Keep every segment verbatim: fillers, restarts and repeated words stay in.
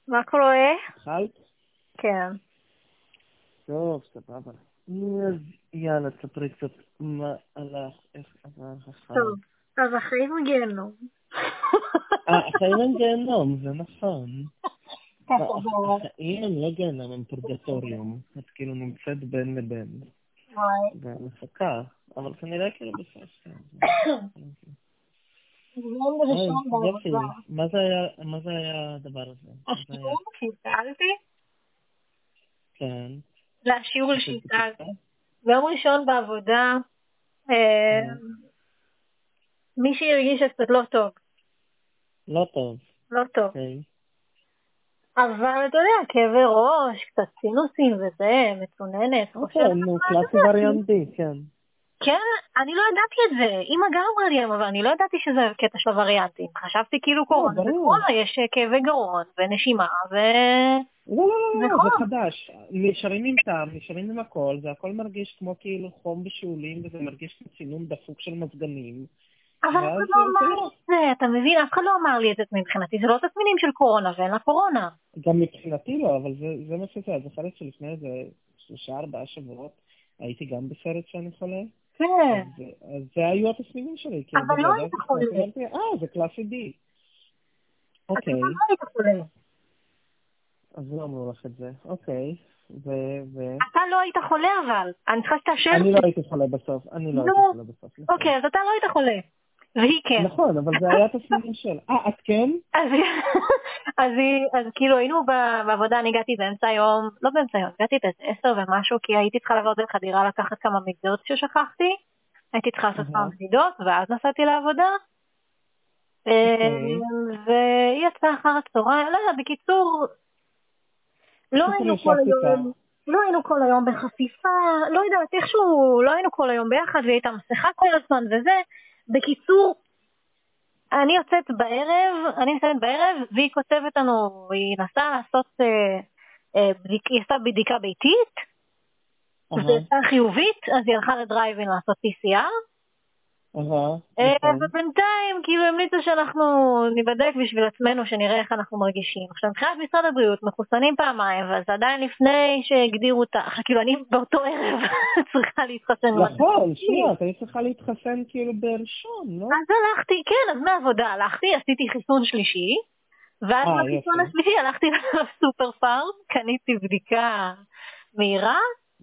מה קורה? אכלת? כן. טוב, סבבה. אז יאללה, תספרי קצת מה הלך, איך עבר החג. טוב, אז החיים מגיהנום. אה, החיים הם גיהנום, זה נכון. ככה לא, בואו. החיים הם לא גיהנום, הם פורגטוריום. את כאילו נמצאת בין לבין. וואי. ומחכה, אבל כנראה כאילו בסוף. יום אוי, ראשון יופי. בעבודה. מה זה היה, מה זה היה הדבר הזה? מה זה היה? השיעור שהתאלתי? כן. זה השיעור עשית שהתאלתי. בדיקה? ביום ראשון בעבודה, אה, מישהי הרגישה קצת לא טוב. לא טוב. לא טוב. אוקיי. אבל אתה יודע, כאבי ראש, קצת סינוסים וזה, מצוננת, חושבת אוקיי, נו, קלאסי וריאנט בי, כן. כן, אני לא ידעתי את זה. אמא גם אמרה לי, אבל אני לא ידעתי שזה קטע של הווריאנטים. חשבתי כאילו קורונה, ברור. בקורונה יש כאבי גרון ונשימה ו... לא, לא, לא, לא, זה וחום. חדש. נשארים עם טעם, נשארים עם הכל, זה הכל מרגיש כמו כאילו חום בשיעולים, וזה מרגיש כמו צינון דפוק של מזגנים. אבל אף אחד לא אמר לי את זה, אתה מבין? אף אחד לא אמר לי את זה מבחינתי. זה לא תסמינים של קורונה ואין לה קורונה. גם מבחינתי לא, אבל זה, זה מה שזה. את זוכרת שלפני איזה שלושה, ארבעה שבועות, הייתי גם בסרט שאני חולה. כן. אז, אז זה היו התסמינים שלי. כאילו אבל לא בדיוק, היית אז חולה. אמרתי, אה, זה קלאסי די. אתה אוקיי, לא היית חולה. אז לא אמרו לך את זה. אוקיי, ו... ו... אתה לא היית חולה אבל. אני צריכה שתאשר. אני לא הייתי חולה בסוף, אני לא הייתי חולה בסוף. אוקיי, אז אתה לא היית חולה. והיא כן. נכון, אבל זה היה תסמינים של... אה, את כן? אז, אז, אז כאילו היינו בעבודה, אני הגעתי באמצע היום, לא באמצע היום, הגעתי באיזה עשר ומשהו, כי הייתי צריכה לעבור דרך הדירה לקחת כמה מדידות ששכחתי, הייתי צריכה לעשות כמה מדידות, ואז נסעתי לעבודה, והיא יצאה אחר הצהריים, לא יודע, בקיצור, לא היינו כל היום, לא היינו כל היום בחפיפה, לא יודעת, איכשהו, לא היינו כל היום ביחד, והיא הייתה מסכה כל הזמן וזה, בקיצור, אני יוצאת בערב, אני יוצאת בערב, והיא כותבת לנו, היא נסעה לעשות, אה, אה, בדיק, היא עשתה בדיקה ביתית, uh-huh. ועשתה חיובית, אז היא הלכה לדרייבין לעשות פי סי אר, uh-huh. אה, ובינתיים כאילו המליצה שאנחנו נבדק בשביל עצמנו, שנראה איך אנחנו מרגישים. עכשיו, מבחינת משרד הבריאות, מחוסנים פעמיים, אבל זה עדיין לפני שהגדירו אותה, כאילו אני באותו ערב צריכה להתחסן. נכון, שנייה, אתה צריכה להתחסן כאילו בראשון, לא? אז הלכתי, כן, אז מהעבודה הלכתי, עשיתי חיסון שלישי, ואז בחיסון השלישי הלכתי לסופר פארם, קניתי בדיקה מהירה,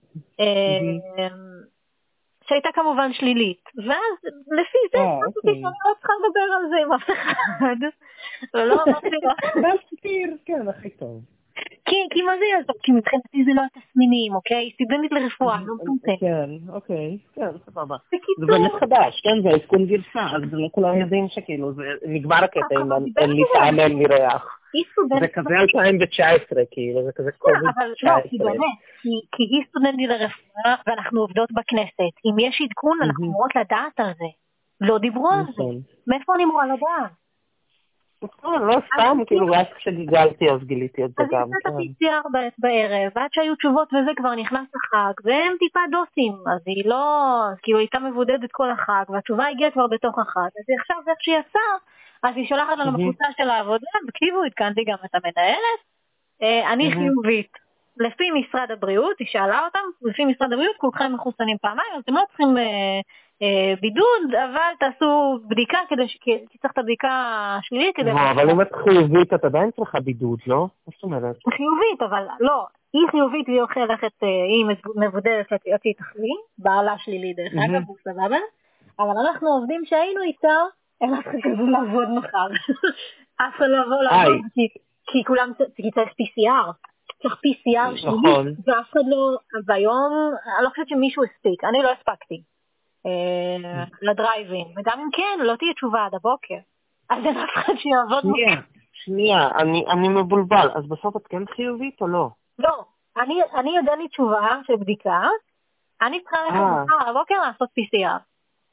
שהייתה כמובן שלילית, ואז לפי זה, אני לא צריכה לדבר על זה עם אף אחד, ולא אמרתי לך. להסתיר, כן, הכי טוב. כי מה זה יעזור? כי מבחינתי זה לא התסמינים, אוקיי? סטודנטית לרפואה, לא מפונטת. כן, אוקיי, כן, סבבה. זה באמת חדש, כן, זה עדכון גרסה, אז לא כולם יודעים שכאילו, זה נגמר הקטע עם להתעלם מריח. זה כזה אלפיים תשע עשרה, כאילו, זה כזה קוביד תשע עשרה. לא, כי באמת, כי היא סטודנטית לרפואה, ואנחנו עובדות בכנסת. אם יש עדכון, אנחנו אמורות לדעת על זה. לא דיברו על זה. מאיפה אני אמורה לדעת? נכון, לא סתם, כאילו, רק כשגיגלתי אז גיליתי את זה גם. אז היא עשתה פי סי אר בערב, ועד שהיו תשובות וזה כבר נכנס לחג, והם טיפה דוסים, אז היא לא, כאילו, הייתה מבודדת כל החג, והתשובה הגיעה כבר בתוך החג, אז היא עכשיו, איך שהיא יצאה, אז היא שולחת לנו בקבוצה של העבודה, וכאילו, התקנתי גם את המנהלת, אני חיובית. לפי משרד הבריאות, היא שאלה אותם, לפי משרד הבריאות, כולכם מחוסנים פעמיים, אז אתם לא צריכים בידוד, אבל תעשו בדיקה כדי שתצטרך את הבדיקה השלילית. אבל אם את חיובית, את עדיין צריכה בידוד, לא? מה זאת אומרת? חיובית, אבל לא. היא חיובית והיא הולכת ללכת, היא מבודדת אותי תחלי, בעלה שלילי דרך אגב, הוא סבבה, אבל אנחנו עובדים שהיינו איתה, אין לך כזה לעבוד מחר. אף אחד לא עבור לעבוד, כי כולם צריך פי סי אר. צריך פי סי אר שלילי, ואף אחד לא, והיום, אני לא חושבת שמישהו הספיק, אני לא הספקתי. לדרייבים, וגם אם כן, לא תהיה תשובה עד הבוקר. אז אין אף אחד שיעבוד. שנייה, שנייה, אני מבולבל, אז בסוף את כן חיובית או לא? לא, אני יודע לי תשובה של בדיקה, אני צריכה ללכת מחר הבוקר לעשות פי סי אר.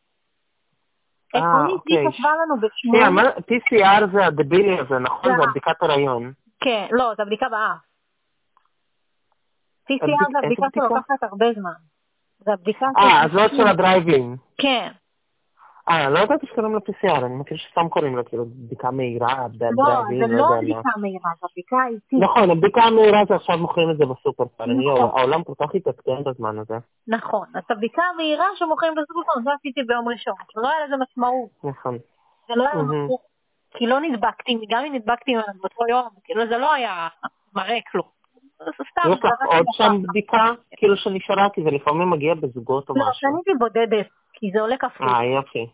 אה, אוקיי. שנייה, פי סי אר זה הדבילי הזה, נכון? זה הבדיקת הריון. כן, לא, זה הבדיקה באף. פי סי אר זה הבדיקה שלוקחת הרבה זמן. אה, אז לא של הדרייבים. כן. אה, לא יודעת שקוראים ל-פי סי אר, אני מכיר שסתם קוראים לה, כאילו, בדיקה מהירה, לא, זה לא בדיקה מהירה, זה בדיקה איטית. נכון, הבדיקה המהירה זה עכשיו מוכרים את זה בסופר פארם, העולם כל כך התעדכן בזמן הזה. נכון, אז הבדיקה המהירה שמוכרים בסופר פארם, זה עשיתי ביום ראשון, לא היה לזה משמעות. נכון. זה לא היה משמעות, כי לא נדבקתי, גם אם נדבקתי באותו יום, כאילו זה לא היה מראה כלום. יש לך עוד שם בדיקה, כאילו שנשארה, כי זה לפעמים מגיע בזוגות או משהו. לא, שאני הייתי בודדת, כי זה עולה כפול. אה, יופי.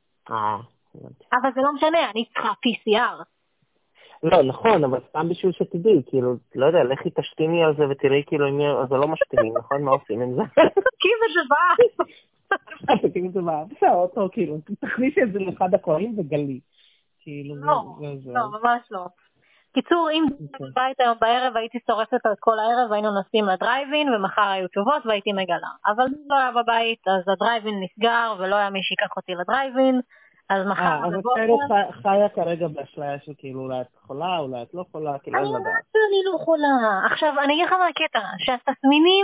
אבל זה לא משנה, אני צריכה פי סי אר. לא, נכון, אבל סתם בשביל שתדעי, כאילו, לא יודע, לכי תשתימי על זה ותראי כאילו, זה לא משתימים, נכון? מה עושים עם זה? תקים את זה בא. תקים את זה בא. בסדר, אותו, כאילו, תכניסי את זה לאחד הקוראים וגלי. לא, לא, ממש לא. קיצור, אם בבית היום בערב הייתי שורפת את כל הערב, היינו נוסעים לדרייבין, ומחר היו תשובות והייתי מגלה. אבל לא היה בבית, אז הדרייבין נסגר, ולא היה מי שיקח אותי לדרייבין, אז מחר... אה, אז את כאילו חיה כרגע באשליה של כאילו, אולי את חולה, אולי את לא חולה, כאילו אין לדעת. אני יודעת שאני לא חולה. עכשיו, אני אגיד לך מה הקטע, שהתסמינים,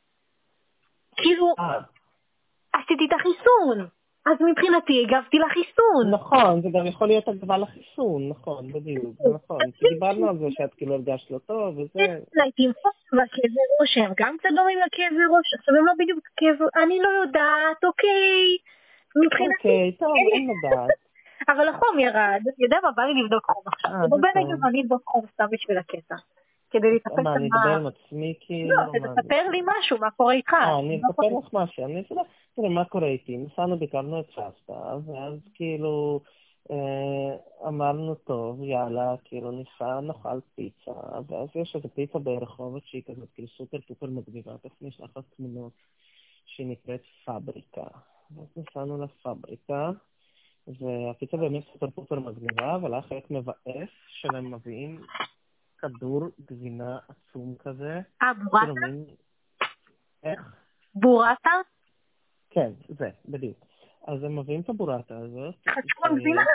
כאילו, עשיתי את החיסון. אז מבחינתי הגבתי לחיסון. נכון, זה גם יכול להיות הגבה לחיסון, נכון, בדיוק, זה נכון. כי דיברנו על זה שאת כאילו הרגשת לא טוב, וזה... הייתי עם חוסר והכאבי ראש, הם גם קצת דומים לכאבי ראש, עכשיו הם לא בדיוק כאבי, אני לא יודעת, אוקיי, מבחינתי... אוקיי, טוב, אין לדעת. אבל החום ירד, יודע מה, בא לי לבדוק חום עכשיו. בוא נגיד, אני אבדוק חום סתם בשביל הקטע. כדי להתאפס על מה... אני אדבר עם עצמי כאילו... לא, תספר לי משהו, מה קורה איתך? אה, אני אספר לך משהו, אני אספר לך, תראה, מה קורה איתי? נסענו, ביקרנו את סבתא, ואז כאילו אמרנו, טוב, יאללה, כאילו ניסע, נאכל פיצה, ואז יש איזו פיצה ברחובות שהיא כזאת, כאילו סופר טופר מגניבה, תכף נשלח לך תמונות שהיא נקראת פאבריקה. אז נסענו לפאבריקה, והפיצה באמת סופר טופר מגניבה, אבל היה חלק מבאס שלהם מביאים כדור גבינה עצום כזה. אה, בורטה? איך? בורטה? כן, זה, בדיוק. אז הם מביאים את הבורטה הזאת. חצ'קון גבינה.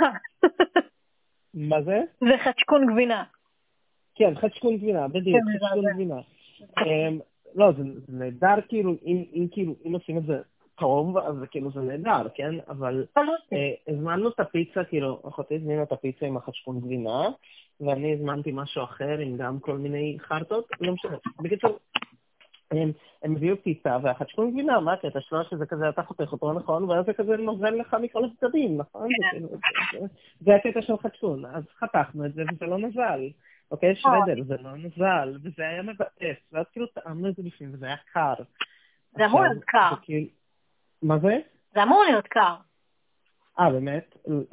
מה זה? זה חצ'קון גבינה. כן, חצ'קון גבינה, בדיוק, חצ'קון גבינה. לא, זה נהדר, כאילו, אם עושים את זה טוב, אז כאילו זה נהדר, כן? אבל הזמנו את הפיצה, כאילו, אחותי הזמינה את הפיצה עם החצ'קון גבינה, ואני הזמנתי משהו אחר עם גם כל מיני חרטות, לא משנה. בקיצור, הם, הם הביאו פיצה, והחצ'קון גבינה, מה הקטע שלו שזה כזה, אתה חותך אותו נכון, ואז זה כזה נוזל לך מכל הצדדים, נכון? זה, זה, זה הקטע של חצ'קון. אז חתכנו את זה, וזה לא נזל. אוקיי, שרדר, זה לא נזל, וזה היה מבאס, ואז כאילו טעמנו את זה בפנים, וזה היה קר. זה אמור להיות קר. מה זה? זה אמור להיות קר. אה, באמת?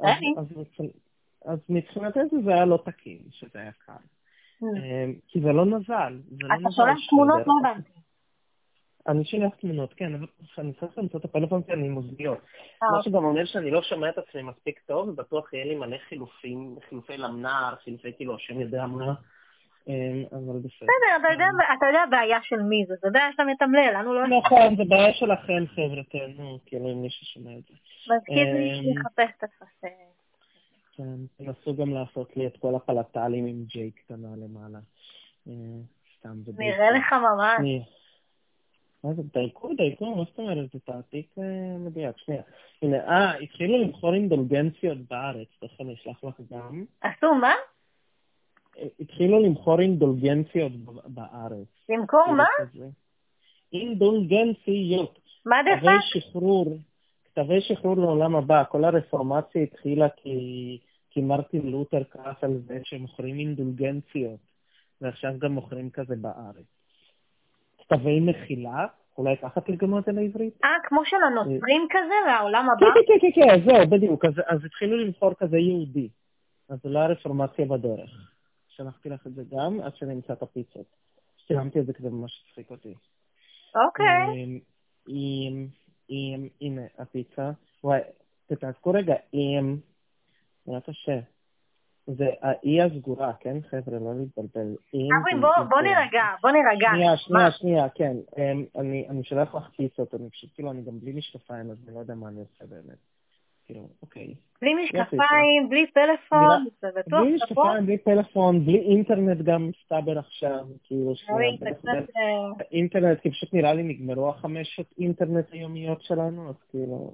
אז מבחינת זה זה היה לא תקין, שזה היה קר. כי זה לא נזל. אתה שולח תמונות, לא הבנתי. אני שולח תמונות, כן, אבל אני צריך למצוא את הפלאפון כי אני מוזגיות. מה שגם אומר שאני לא שומע את עצמי מספיק טוב, ובטוח יהיה לי מלא חילופים, חילופי למנער, חילופי כאילו, השם יודע מה, אבל בסדר. בסדר, אתה יודע בעיה של מי זה, זה בעיה שאתה מתמלל, לנו לא... נכון, זה בעיה שלכם, חבר'תנו, כאילו, אם מישהו שומע את זה. מזכיר לי לחפש את התפסה. כן, תנסו גם לעשות לי את כל הפלטלים עם ג'יי קטנה למעלה. סתם, זה נראה לך ממש. מה זה, דייקו, דייקו, מה זאת אומרת? זה תעתיק מדויק, שנייה. הנה, אה, התחילו למכור אינדולגנציות בארץ, תכף אני אשלח לך גם. עשו מה? התחילו למכור אינדולגנציות בארץ. למכור מה? אינדולגנציות. מה דפק? כתבי שחרור, כתבי שחרור לעולם הבא. כל הרפורמציה התחילה כי, כי מרטין לותר כעס על זה שמוכרים אינדולגנציות, ועכשיו גם מוכרים כזה בארץ. כתבי מחילה, אולי ככה תרגמו את זה לעברית? אה, כמו של הנוצרים כזה, והעולם הבא? כן, כן, כן, כן, זהו, בדיוק. אז, אז התחילו למכור כזה יהודי. אז זה לא הרפורמציה בדרך. שלחתי לך את זה גם, עד שנמצא את הפיצות. שילמתי את זה כזה ממש צחיק אותי. אוקיי. עם, עם, הנה, הפיצה. וואי, תתעסקו רגע, עם, נראה קשה. זה האי הסגורה, כן, חבר'ה, לא להתבלבל. אבי, בוא נרגע, בוא נרגע. שנייה, שנייה, שנייה, כן. אני שולח לך פיצות, אני פשוט, כאילו, אני גם בלי משקפיים, אז אני לא יודע מה אני עושה באמת. כאילו, אוקיי. בלי משקפיים, בלי פלאפון, זה בטוח. בלי משקפיים, בלי פלאפון, בלי אינטרנט גם מסתבר עכשיו, כאילו, שנייה. אינטרנט, כי פשוט נראה לי נגמרו החמש שעות אינטרנט היומיות שלנו, אז כאילו...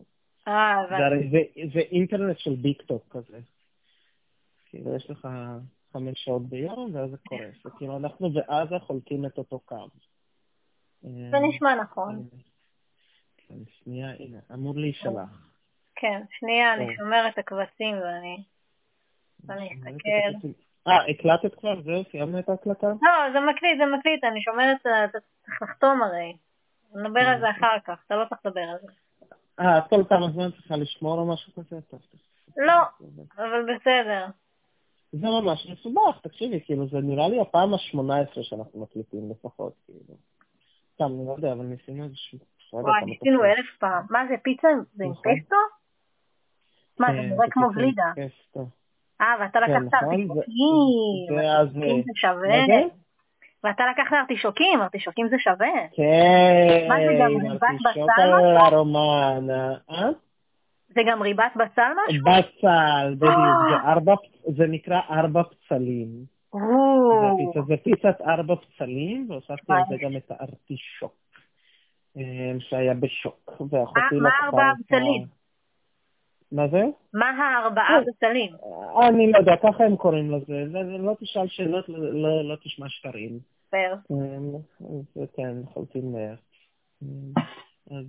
אה, זה אינטרנט של ביקטוק כזה. כאילו, יש לך חמש שעות ביום, ואז זה קורס. כאילו, אנחנו בעזה חולקים את אותו קו. זה נשמע נכון. כן, שנייה, הנה, אמור להישלח. כן, שנייה, אני שומר את הקבצים ואני... אני אסתכל. אה, הקלטת כבר? זהו, סיימנו את ההקלטה? לא, זה מקליט, זה מקליט, אני שומרת, אתה צריך לחתום הרי. נדבר על זה אחר כך, אתה לא צריך לדבר על זה. אה, כל כמה זמן צריכה לשמור או משהו כזה? לא, אבל בסדר. זה ממש מסובך, תקשיבי, כאילו, זה נראה לי הפעם ה-שמונה עשרה שאנחנו מקליטים לפחות, כאילו. סתם, אני לא יודע, אבל ניסינו איזשהו... וואי, ניסינו אלף פעם. מה זה, פיצה? זה עם פסטו? מה, זה נראה כמו גלידה. אה, ואתה לקחת ארטישוקים, ארטישוקים זה שווה. ואתה לקחת ארטישוקים, ארטישוקים זה שווה. כן, מה זה גם ריבת בצל משהו? זה גם ריבת בצל משהו? בצל, בדיוק, זה נקרא ארבע פצלים. זה פיצת ארבע פצלים, והוספתי על זה גם את הארטישוק, שהיה בשוק. מה ארבע פצלים? מה זה? מה הארבעה בצלים? אני לא יודע, ככה הם קוראים לזה. לא תשאל שאלות, לא תשמע שקרים. פר. אז כן, חולטים מהר. אז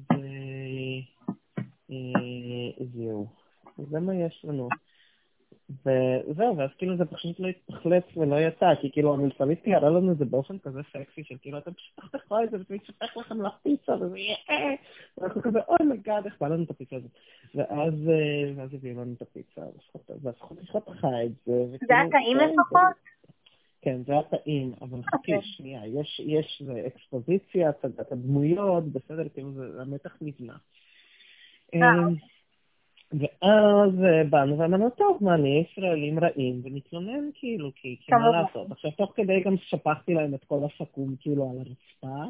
זהו. זה מה יש לנו. וזהו, ואז כאילו זה פשוט לא התפחלץ ולא יצא, כי כאילו המלצריסטי הראה לנו את זה באופן כזה סקסי, של כאילו אתם פשוט תחתכו את זה, וזה ישפך לכם לפיצה, וזה יהיה, ואנחנו כזה, אוי מגד, איך בא לנו את הפיצה הזאת. ואז הביאו לנו את הפיצה, ואז חתיכות חי את זה. זה היה טעים לפחות? כן, זה היה טעים, אבל חכי, שנייה, יש אקספוזיציה, הצגת הדמויות, בסדר, כאילו זה המתח נבנה. ואז באנו ואמרנו, טוב, מה, נהיה ישראלים רעים, ונתלונן כאילו, כי מה לעשות. עכשיו, תוך כדי גם שפכתי להם את כל הסכום, כאילו, על הרצפה,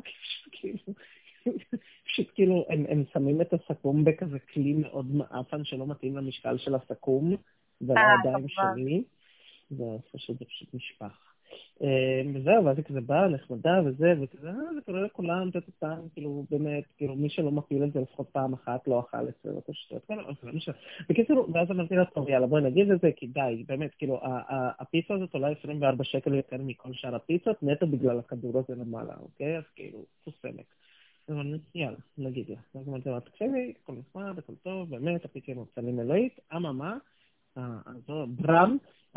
פשוט כאילו, הם שמים את הסכום בכזה כלי מאוד מאפן, שלא מתאים למשקל של הסכום, ולידיים שלי, זה פשוט נשפך. וזהו, ואז זה כזה בא, נחמדה וזה, וכזה, זה קורה לכולם, תת אותם, כאילו, באמת, כאילו, מי שלא מפיל את זה לפחות פעם אחת, לא אכל את זה, לא תשתות, כן, אבל זה לא משנה. בקיצור, ואז אמרתי לה, טוב, יאללה, בואי נגיד את זה, כי די, באמת, כאילו, הפיצה הזאת עולה עשרים וארבעה שקל יותר מכל שאר הפיצות, נטו בגלל הכדור הזה למעלה, אוקיי? אז כאילו, סוסמק. אבל יאללה, נגיד לה. אז אמרתי לה, תקשיבי, כל נחמד, הכל טוב, באמת, הפיצה עם מצלים אלוהית, אממה, ברם,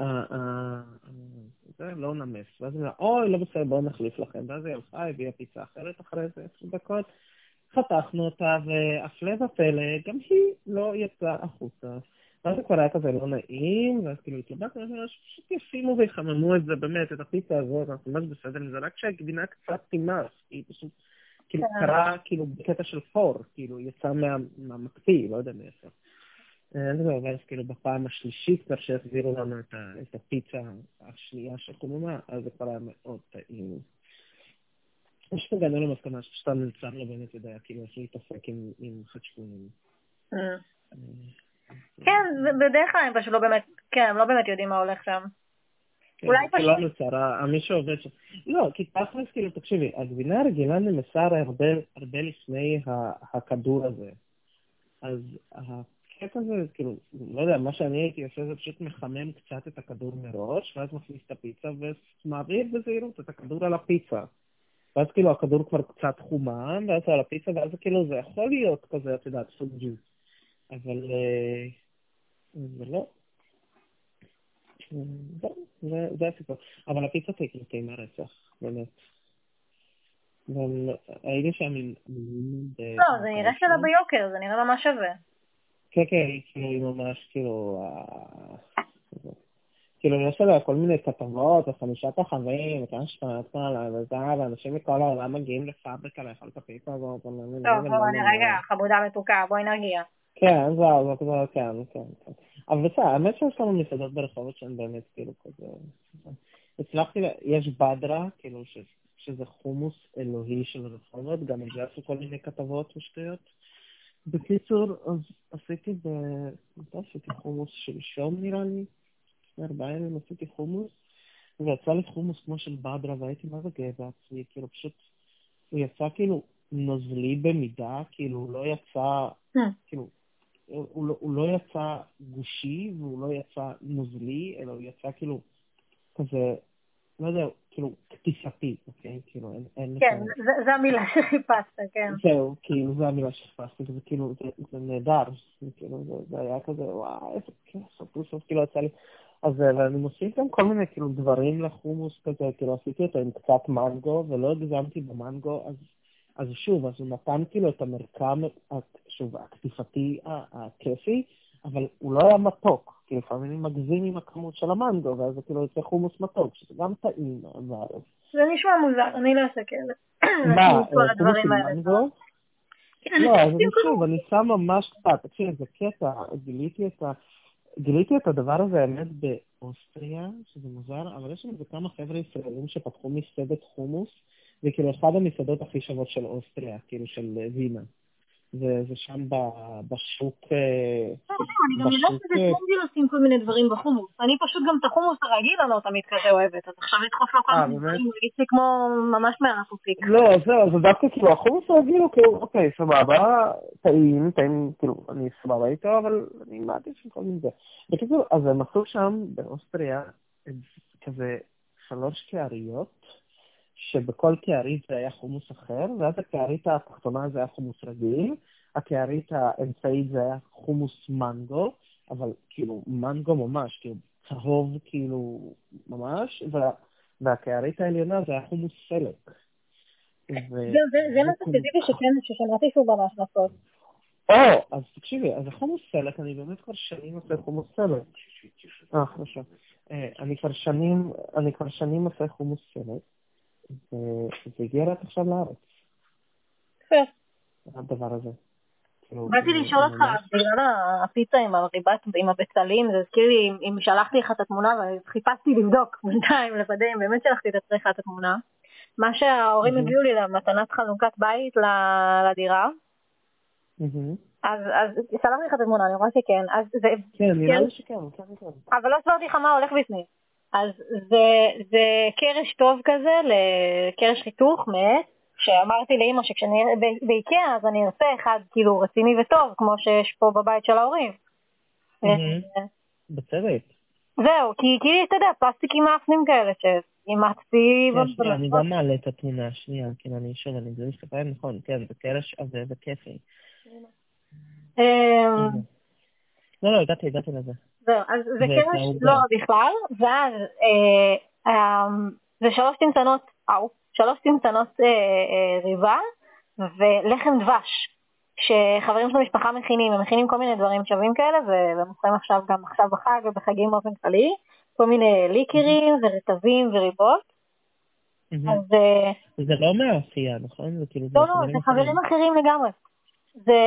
זה לא נמס. ואז היא אמרה, אוי, לא בסדר, בואו נחליף לכם. ואז היא הלכה, הביאה פיצה אחרת אחרי זה עשר דקות, חתכנו אותה, והפלא ופלא, גם היא לא יצאה החוצה. ואז זה כבר היה כזה לא נעים, ואז כאילו התלבטנו, אז פשוט ישימו ויחממו את זה, באמת, את הפיצה הזאת, אנחנו ממש בסדר עם זה, רק שהגבינה קצת תימס, היא פשוט, כאילו, קרה, כאילו, בקטע של פור, כאילו, יצא מהמקפיא, לא יודע מאיפה. ואז כאילו בפעם השלישית כבר שהסבירו לנו את הפיצה השנייה שחוממה, אז זה כבר היה מאוד טעים. יש פה גדול למסקנה שפשוט נלצר לו באמת יודע, כאילו איך להתעסק עם חדשקונים. כן, בדרך כלל הם פשוט לא באמת, כן, הם לא באמת יודעים מה הולך שם. אולי פשוט... לא נלצר, מי שעובד שם. לא, כי תכלס כאילו, תקשיבי, הגבינה הרגילה נמסה הרבה לפני הכדור הזה. אז הקטע הזה, כאילו, לא יודע, מה שאני הייתי עושה זה פשוט מחמם קצת את הכדור מראש, ואז מכניס את הפיצה ומעביר בזהירות את הכדור על הפיצה. ואז כאילו הכדור כבר קצת חומן, ואז על הפיצה, ואז כאילו זה יכול להיות כזה, את יודעת, סוג ג'וס. אבל זה לא. זה הסיפור. אבל הפיצה תהיה טעימה רצח, באמת. הייתי שם עם... לא, זה נראה שלה ביוקר, זה נראה ממש שווה. כן, כן, כאילו, היא ממש, כאילו, כאילו, יש עליה כל מיני כתבות, וחמישה כוכבים, וכמה שפעת כאלה, וזה, ואנשים מכל העולם מגיעים לפאבריקה לאכול את הפיצה הזאת. טוב, בואו, אני רגע, חמודה מתוקה, בואי נרגיע. כן, זהו, זה כזה, כן, כן, כן. אבל בסדר, האמת שיש לנו מסעדות ברחובות שהן באמת, כאילו, כזה... הצלחתי, יש בדרה, כאילו, שזה חומוס אלוהי של רחובות, גם על זה עשו כל מיני כתבות ושטויות. בקיצור, אז עשיתי ב... עשיתי חומוס שלשום נראה לי, ארבעה ימים עשיתי חומוס, ויצא לי חומוס כמו של בדרה, והייתי מה זה גאה בעצמי, כאילו פשוט, הוא יצא כאילו נוזלי במידה, כאילו הוא לא יצא, כאילו, הוא לא יצא גושי, והוא לא יצא נוזלי, אלא הוא יצא כאילו כזה, לא יודע, כאילו קטיפתי, אוקיי? כאילו, אין... כן, זה המילה שחיפשת, כן. זהו, כאילו, זה המילה שחיפשתי, זה כאילו, זה נהדר, כאילו, זה היה כזה, וואי, איזה כיף, סוף כאילו יצא לי. אז אני מוסיף גם כל מיני כאילו דברים לחומוס כזה, כאילו עשיתי אותו עם קצת מנגו, ולא הגזמתי במנגו, אז, אז שוב, אז הוא נתן כאילו את המרקם, שוב, הקטיפתי, הכיפי, אבל הוא לא היה מתוק, כי לפעמים אני מגזים עם הכמות של המנגו, ואז זה כאילו יוצא חומוס מתוק, שזה גם טעים, אבל... זה נשמע מוזר, אני לא אסתכל. מה, חומוס עם מנגו? לא, אז אני שוב, אני שם ממש קצת, תקשיב, זה קטע, גיליתי את ה... גיליתי את הדבר הזה, האמת, באוסטריה, שזה מוזר, אבל יש לנו כמה חבר'ה ישראלים שפתחו מסעדת חומוס, וכאילו אחד המסעדות הכי שוות של אוסטריה, כאילו של וינה. זה שם בשוק... אני גם יודעת שזה סמונג'יל עושים כל מיני דברים בחומוס. אני פשוט גם את החומוס הרגיל אני לא תמיד כזה אוהבת, אז עכשיו לדחוף לו כל מיני דברים, להגיד לי כמו ממש מהנפופיק. לא, זהו, זה דווקא כאילו, החומוס הרגיל הוא כאילו, אוקיי, סבבה, טעים, טעים, כאילו, אני סבבה איתו, אבל אני מעדיף של כל מיני זה. בקיצור, אז הם עשו שם באוסטריה כזה שלוש קעריות, שבכל קערית זה היה חומוס אחר, ואז הקערית התחתונה זה היה חומוס רגיל, הקערית האמצעית זה היה חומוס מנגו, אבל כאילו מנגו ממש, כאילו צהוב כאילו ממש, והקערית העליונה זה היה חומוס סלק. זה מה ספציפי ששמעתי שהוא ממש נפות. או, אז תקשיבי, אז החומוס סלק, אני באמת כבר שנים עושה חומוס סלק. אה, חדשה. אני כבר שנים, אני כבר שנים עושה חומוס סלק. זה הגיע רק עכשיו לארץ. יפה. הדבר הזה. באתי לשאול אותך, בגלל הפיצה עם הריבת, עם הבצלים, זה הזכיר לי, אם שלחתי לך את התמונה, וחיפשתי לבדוק בינתיים, לוודא, אם באמת שלחתי את התמונה, מה שההורים הביאו לי למתנת חנוכת בית לדירה, אז שלחתי לך את התמונה, אני רואה שכן, אז זה... כן, נראה לי שכן, כן, כן. אבל לא סברתי לך מה הולך בפנים. אז זה קרש טוב כזה, לקרש חיתוך מעץ, שאמרתי לאמא שכשאני באיקאה אז אני ארצה אחד כאילו רציני וטוב, כמו שיש פה בבית של ההורים. בצוות. זהו, כי כאילו, אתה יודע, פלסטיקים מאפנים כאלה שאימצתי... אני גם מעלה את התמונה, שנייה, כן, אני שוב, אני זה מסתכל נכון, כן, זה קרש עבה וכיפי. לא, לא, הגעתי, הגעתי לזה. זהו, אז זה קרש לא בכלל, ואז זה שלוש צנצנות, אאו, שלוש צנצנות ריבה ולחם דבש, שחברים של המשפחה מכינים, הם מכינים כל מיני דברים שווים כאלה, והם מוכרים עכשיו גם עכשיו בחג ובחגים באופן כללי, כל מיני ליקרים ורטבים וריבות. זה לא מאפייה, נכון? לא, לא, זה חברים אחרים לגמרי. זה...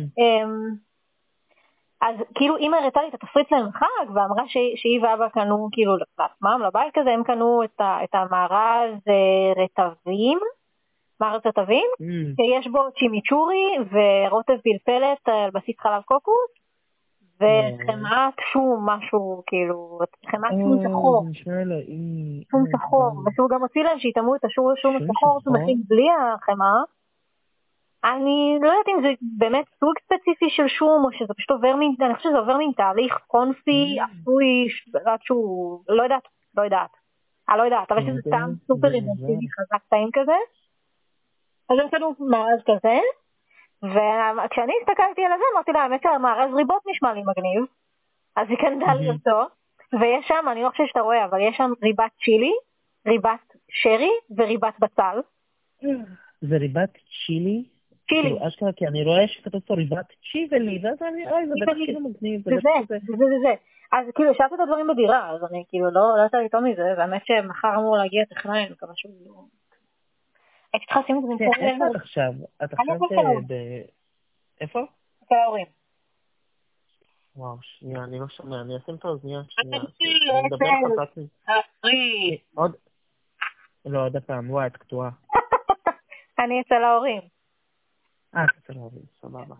אז כאילו אמא הראתה לי את התפריט להם חג, ואמרה שהיא ואבא קנו כאילו לעצמם, לבית כזה, הם קנו את המארז רטבים, מארז רטבים, שיש בו צ'ימיצ'ורי ורוטב פלפלת על בסיס חלב קוקוס, וחמאת שום משהו, כאילו, חמאת שום שחור. שום שחור, ושהוא גם הוציא להם שיתאמו את השום השחור, שהוא מכין בלי החמאה. אני לא יודעת אם זה באמת סוג ספציפי של שום, או שזה פשוט עובר מן, אני חושב שזה עובר מן תהליך קונפי, אפוי, רק שהוא, לא יודעת, לא יודעת. אני לא יודעת, אבל שזה טעם סופר אינטנסיבי, חזק טעים כזה. אז הם קנו מארז כזה, וכשאני הסתכלתי על זה, אמרתי לה, האמת שהמארז ריבות נשמע לי מגניב, אז היא קנתה לי אותו, ויש שם, אני לא חושב שאתה רואה, אבל יש שם ריבת צ'ילי, ריבת שרי וריבת בצל. זה ריבת צ'ילי? צ'ילי. אשכרה, כי אני רואה שכתוב פה ריבת צ'יבלי, ואז אני, אוי, זה בטח כאילו מגניב. זה זה, זה זה זה. אז כאילו, שאלתי את הדברים בדירה, אז אני כאילו לא יצא לי טוב מזה, והאמת שמחר אמור להגיע טכנאי, אני מקווה שהוא לא... הייתי צריכה לשים את זה נמצא... איפה את עכשיו? את עכשיו ב... איפה? אצל ההורים. וואו, שנייה, אני לא שומע, אני אשים את האוזניה, שנייה. אני מדבר חזק. עוד... לא, עוד הפעם, וואי, את קטועה. אני אצל ההורים. אה, אצל ההורים, סבבה.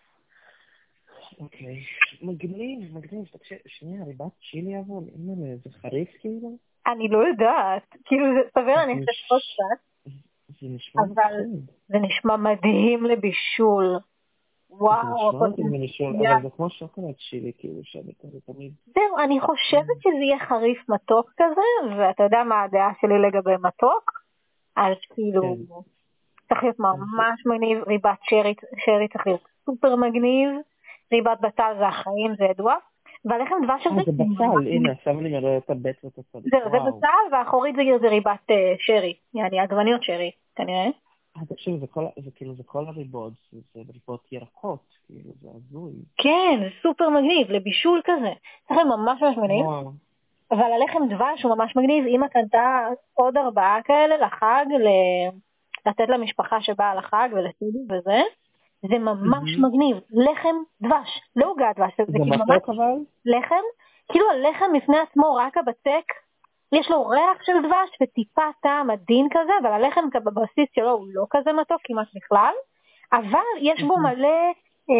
אוקיי, מגניב, מגניב, תקשיב, שנייה, ריבת צ'ילי אבל, אימא, זה חריף כאילו? אני לא יודעת, כאילו זה סביר, אני חושבת פה קצת. זה נשמע אבל זה נשמע מדהים לבישול. וואו. אבל זה כמו שוקולד שילי, כאילו שאני תמיד... זהו, אני חושבת שזה יהיה חריף מתוק כזה, ואתה יודע מה הדעה שלי לגבי מתוק? אז כאילו, צריך להיות ממש מגניב, ריבת שרי צריך להיות סופר מגניב, ריבת בטל זה החיים, זה ידוע, והלחם דבש הזה... אה, זה בטל, הנה, עכשיו אני מראה את הבט ואת הצד. זהו, זה בטל, והאחורית זה ריבת שרי, יעני, עגבניות שרי, כנראה. אה, תקשיב, זה כאילו, זה כל הריבות, זה ריבות ירקות, כאילו, זה הזוי. כן, זה סופר מגניב, לבישול כזה. צריך להיות ממש ממש מגניב. אבל הלחם דבש הוא ממש מגניב, אמא קנתה עוד ארבעה כאלה לחג, לתת למשפחה שבאה לחג ולסידי וזה, זה ממש מגניב, לחם דבש, לא עוגת דבש, זה מתוק אבל? לחם, כאילו הלחם לפני עצמו רק הבצק, יש לו ריח של דבש וטיפה טעם עדין כזה, אבל הלחם בבסיס שלו הוא לא כזה מתוק כמעט בכלל, אבל יש בו מלא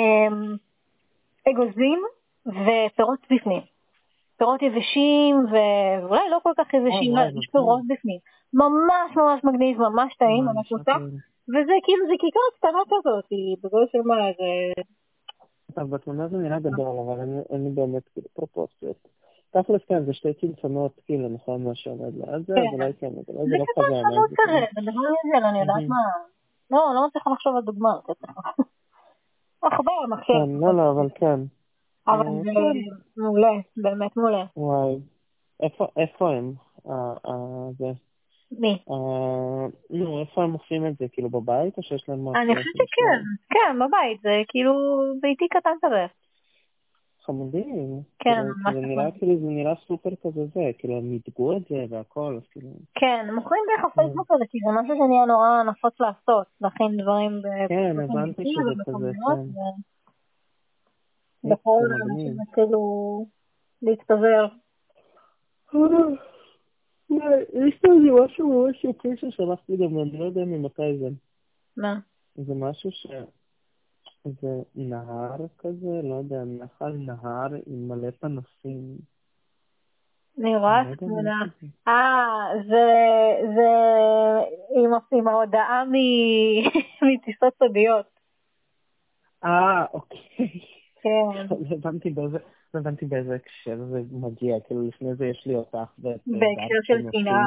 אגוזים ופירות בפנים. פירות יבשים, ואולי לא כל כך יבשים, יש פירות בפנים. ממש ממש מגניב, ממש טעים, ממש מוצא. וזה כאילו, זה כיכר קטנה כזאת, בגלל של מה, זה... טוב, בתמונה זה נראה גדול, אבל אין לי באמת כאילו פרופורציות. תכלס כן, זה שתי צמצמות, כאילו, נכון, מה שעומד ליד זה, אבל אולי כן, אבל זה לא כזה עמד. זה קטנות כזה, זה דבר יזל, אני יודעת מה... לא, לא מצליחה לחשוב על דוגמה, אחבר המחשב. כן, לא, לא, אבל כן. אבל זה מעולה, באמת מעולה. וואי, איפה הם? זה... מי? נו, איפה הם עושים את זה? כאילו בבית או שיש להם משהו? אני חושבת שכן, כן, בבית, זה כאילו ביתי קטן כזה. חמודים. כן, ממש נראה כאילו, זה נראה סופר כזה זה, כאילו הם ידגו את זה והכל, אז כאילו... כן, מוכרים דרך הפייסבוק הזה, כי זה משהו שנהיה נורא נפוץ לעשות, להכין דברים... כן, הבנתי שזה כזה, כן. בכל אנשים התחילו להתפזר. יש לי משהו ממש יפה ששלחתי גם, אני לא יודע ממתי זה. מה? זה משהו ש... זה נהר כזה, לא יודע, נחל נהר עם מלא פנסים. נראה תמונה. אה, זה עם ההודעה מטיסות סודיות. אה, אוקיי. כן. הבנתי באיזה הקשר זה מגיע, כאילו לפני זה יש לי אותך בהקשר של קינה.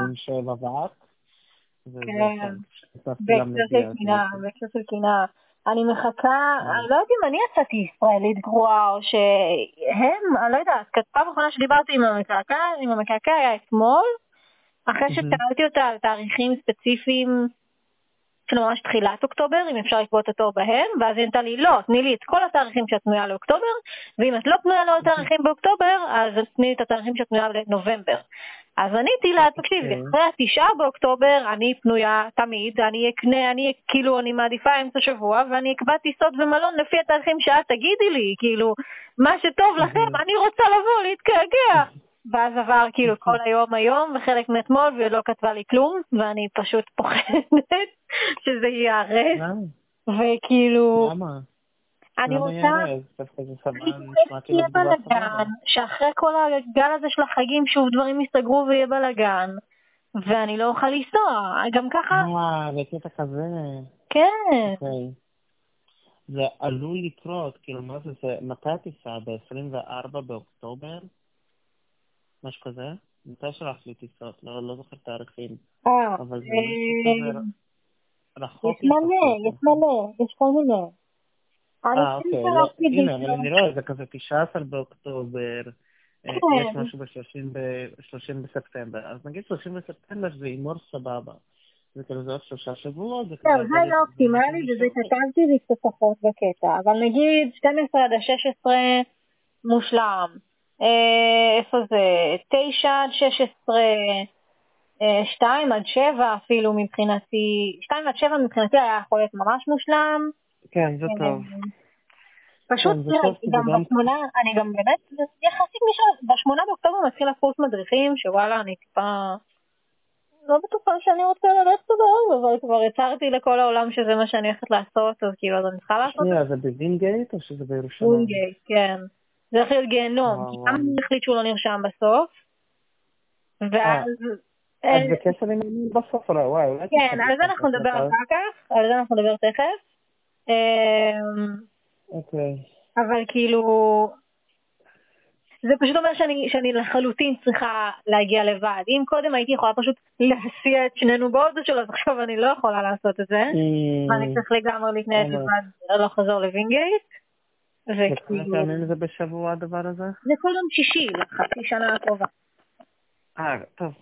כן, בהקשר של קינה, בהקשר של קינה. אני מחכה, אני לא יודעת אם אני יצאתי ישראלית גרועה או שהם, אני לא יודעת, פעם אחרונה שדיברתי עם המקעקע, עם המקעקע היה אתמול, אחרי ששאלתי אותה על תאריכים ספציפיים, ממש תחילת אוקטובר, אם אפשר לקבוע את התור בהם, ואז היא נתנה לי, לא, תני לי את כל התאריכים שאת פנויה לאוקטובר, ואם את לא פנויה לעוד תאריכים באוקטובר, אז תני לי את התאריכים שאת פנויה לנובמבר. אז עניתי לה, תקשיב, אחרי התשעה באוקטובר, אני פנויה תמיד, אני אקנה, אני כאילו, אני מעדיפה אמצע שבוע, ואני אקבע טיסות ומלון לפי התאריכים שאת תגידי לי, כאילו, מה שטוב לכם, אני רוצה לבוא, להתקעקע. ואז עבר כאילו כל היום היום, וחלק מאתמול, והיא לא כתבה לי כלום, ואני פשוט פוחדת שזה ייהרס, וכאילו... למה? אני רוצה... שיהיה בלגן, שאחרי כל הגל הזה של החגים, שוב דברים יסתגרו ויהיה בלגן, ואני לא אוכל לנסוע, גם ככה... אה, בקטע כזה. כן. זה עלול לקרות, כאילו מה זה, זה מתי טיסה? ב-עשרים וארבעה באוקטובר? משהו כזה? מתי שלחת לי טיסות? לא זוכר תאריכים. אה, אבל זה משהו כזה רחוק. יש מלא, יש מלא, יש כל מיני. אה, אוקיי, הנה, אבל אני רואה, זה כזה תשעה עשר באוקטובר, יש משהו ב-שלושים בספטמבר, אז נגיד שלושים בספטמבר זה אימור סבבה. זה כאילו זה עוד שלושה שבועות. זהו, זה לא אופטימלי, וזה כתבתי לי פחות בקטע, אבל נגיד שתים עשרה עד שש עשרה מושלם. איפה זה? תשע עד שש עשרה, שתיים עד שבע אפילו מבחינתי, שתיים עד שבע מבחינתי היה יכול להיות ממש מושלם. כן, זה טוב. פשוט, גם בשמונה, אני גם באמת, יחסית מישהו, בשמונה באוקטובר מתחיל הקורס מדריכים, שוואלה, אני טיפה, לא בטוחה שאני רוצה ללכת בדרך, אבל כבר הצהרתי לכל העולם שזה מה שאני הולכת לעשות, אז כאילו, אז אני צריכה לעשות. שנייה, זה בווינגייט או שזה בירושלים? ווינגייט, כן. זה הולך להיות גיהנום, כי גם אני החליט שהוא לא נרשם בסוף, ואז... אז בקשר עם אני בסוף, וואי, אולי... כן, על זה אנחנו נדבר אחר כך, על זה אנחנו נדבר תכף. אוקיי. אבל כאילו, זה פשוט אומר שאני, שאני לחלוטין צריכה להגיע לבד. אם קודם הייתי יכולה פשוט להסיע את שנינו באוטו שלו, אז עכשיו אני לא יכולה לעשות את זה. ואני צריך לגמרי להתנהל לבד, לא חזור לווינגייט. וכמה פעמים זה בשבוע הדבר הזה? זה כל יום שישי, לחצי שנה הקרובה. אה, טוב.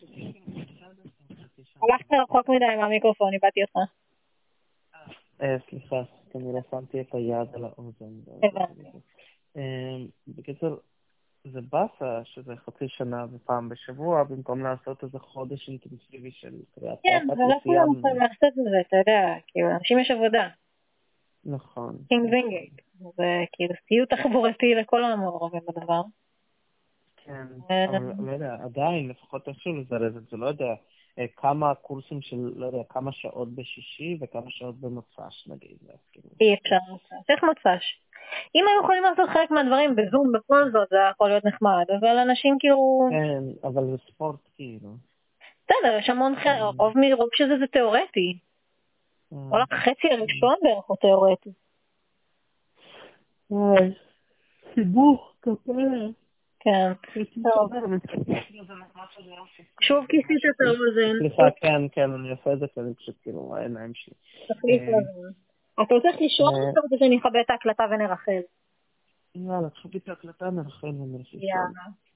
הלכת רחוק מדי עם המיקרופון, איבדתי אותך. אה, סליחה, כנראה שמתי את היד על האוזן. הבנתי. בקיצור, זה בסה שזה חצי שנה ופעם בשבוע, במקום לעשות איזה חודש אינטנסיבי של קריאת תחת. כן, אבל לא כולם יכולים לעשות את זה, אתה יודע, כאילו, אנשים יש עבודה. נכון. קינג וינגייט. זה כאילו סיוט תחבורתי לכל המעורבים בדבר. כן, אבל לא יודע, עדיין, לפחות איכשהו לזרז את זה, לא יודע, כמה קורסים של, לא יודע, כמה שעות בשישי וכמה שעות במוצ"ש, נגיד. אי אפשר מוצ"ש. איך מוצ"ש? אם היו יכולים לעשות חלק מהדברים בזום בכל זאת, זה יכול להיות נחמד, אבל אנשים כאילו... כן, אבל זה ספורט כאילו. בסדר, יש המון חלק, רוב מרוב שזה זה תיאורטי. כל החצי הראשון בערך הוא תיאורטי. אוי, חיבוך, כפרה. כן, טוב. שוב כיסית את האוזן. סליחה, כן, כן, אני עושה את זה, כי אני פשוט כאילו, העיניים שלי. תחליף לזה. אתה רוצה לישון או אתה שאני אכבה את ההקלטה ונרחל? יאללה, תחבי את ההקלטה, נרחל ונרחל. יאללה.